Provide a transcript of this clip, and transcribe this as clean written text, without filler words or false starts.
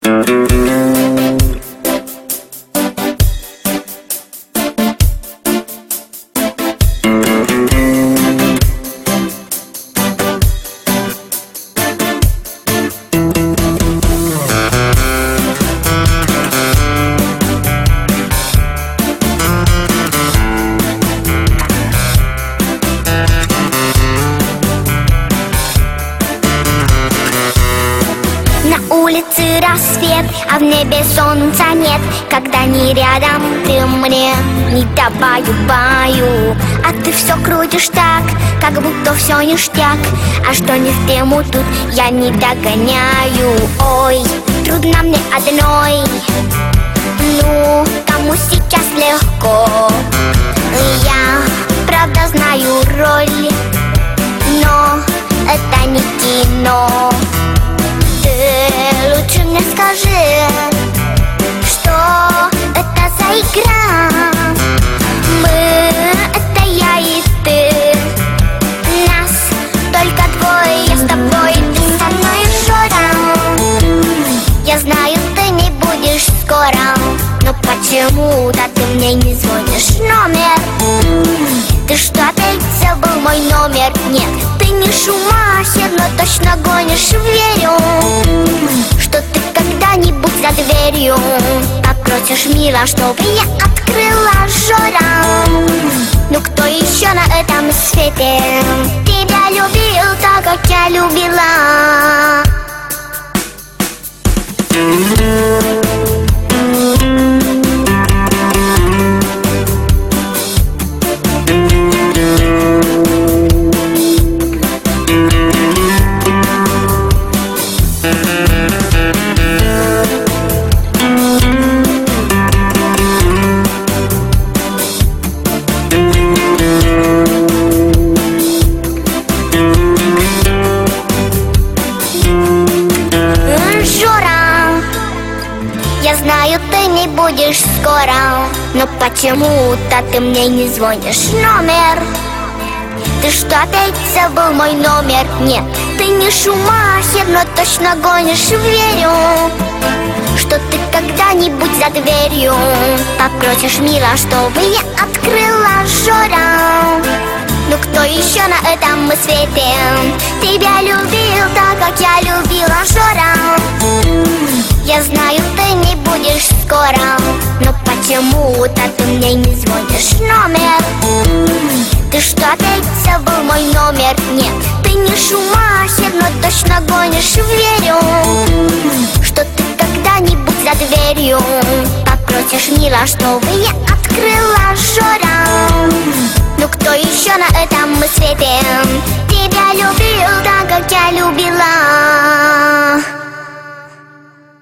На улице рассвет, а в небе солнца нет. Когда не рядом, ты мне не давай баю. А ты все крутишь так, как будто все ништяк. А что не в тему тут, я не догоняю. Ой, трудно мне одной. Ну, кому сейчас легко. Я, правда, знаю роль, но это не кино. Ты лучше мне скажи, что это за игра? Мы — это я и ты. Нас только двое, я с тобой, ты со мной, Жора. Я знаю, ты не будешь скоро, но почему-то ты мне не звонишь номер. Ты что, опять забыл мой номер? Нет, ты не Шумахер, но точно гонишь, верю, что ты когда-нибудь за дверью покрутишь мило, чтобы я открыла, Жора. Ну кто еще на этом свете тебя любил так, как я любила? Я знаю, ты не будешь скоро, но почему-то ты мне не звонишь номер. Ты что, опять забыл мой номер? Нет, ты не Шумахер, но точно гонишь, верю, что ты когда-нибудь за дверью покрутишь мило, чтобы я открыла, Жора. Ну кто еще на этом свете тебя любил так, как я любила, Жора? Я знаю, ты не будешь скоро, но почему-то ты мне не звонишь номер. Ты что, опять забыл мой номер? Нет, ты не Шумахер, но точно гонишь, верю, что ты когда-нибудь за дверью покрутишь мило, чтобы я открыла, Жора.